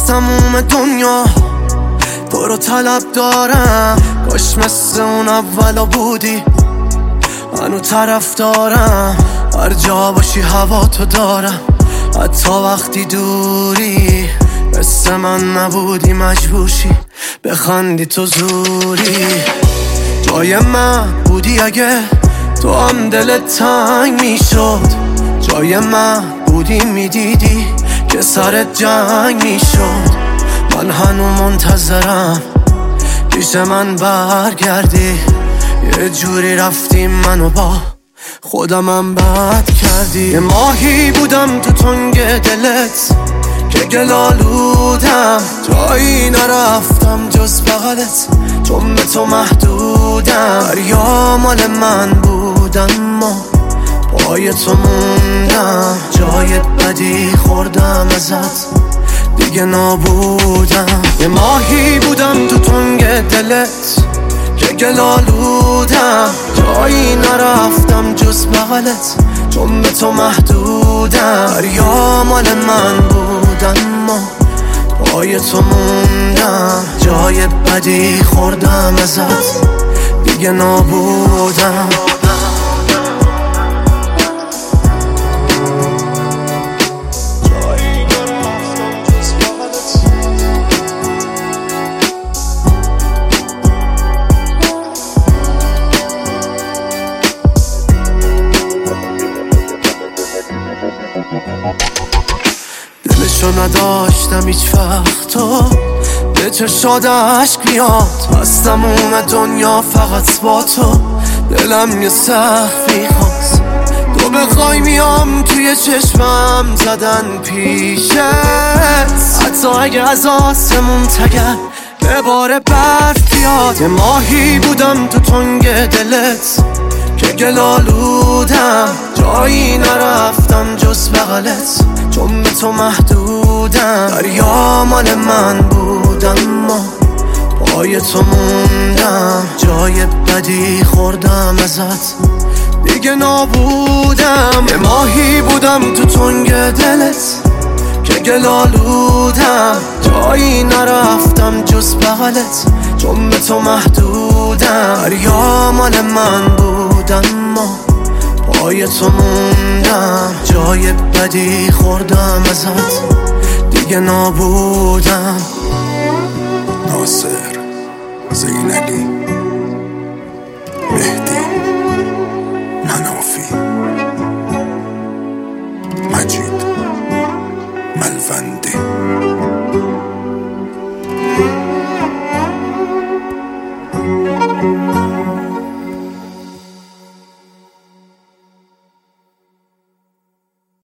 تموم دنیا تو رو طلب دارم، کاش مثل اون اولا بودی، منو طرف دارم، هر جا باشی هوا تو دارم، حتی وقتی دوری مثل من نبودی مجبوشی بخندی تو زوری. جای من بودی اگه تو هم دلت تنگ میشد، جای من بودی میدیدی که سرت جنگ میشد، من هنو منتظرم پیش من برگردی، یه جوری رفتیم منو با خودمم بد کردی. یه ماهی بودم تو تنگ دلت که گلالودم، جایی نرفتم جز بغلت چون به تو محدودم، دریا مال من بودم ما پای تو موندم، جایت بدی خوردم ازت دیگه نابودم. یه ماهی بودم تو تنگ دلت که گلالودم، جایی نرفتم جز بغلت چون به تو محدودم، دریا مال من بودم ما پای تو موندم، جای بدی خوردم ازت دیگه نابودم. دلشو نداشتم هیچ وقت تو به چشاد عشق بیاد، از تموم دنیا فقط با تو دلم یه سخفی خواست، تو بخوای میام توی چشمم زدن پیشت، حتی اگه از آسمون تگر به بار برف بیاد. یه ماهی بودم تو تنگ دلت که گلالودم، جایی نرفتم جز بغلت چون به تو محدودم، دریا مال من بودم ما پای تو موندم، جای بدی خوردم ازت دیگه نابودم. یه ماهی بودم تو تنگ دلت که گلالودم، جایی نرفتم جز بغلت چون به تو محدودم، دریا مال من بودم ما پای تو موندم، جای بدی خوردم ازت دیگه نابودم. ناصر زینلی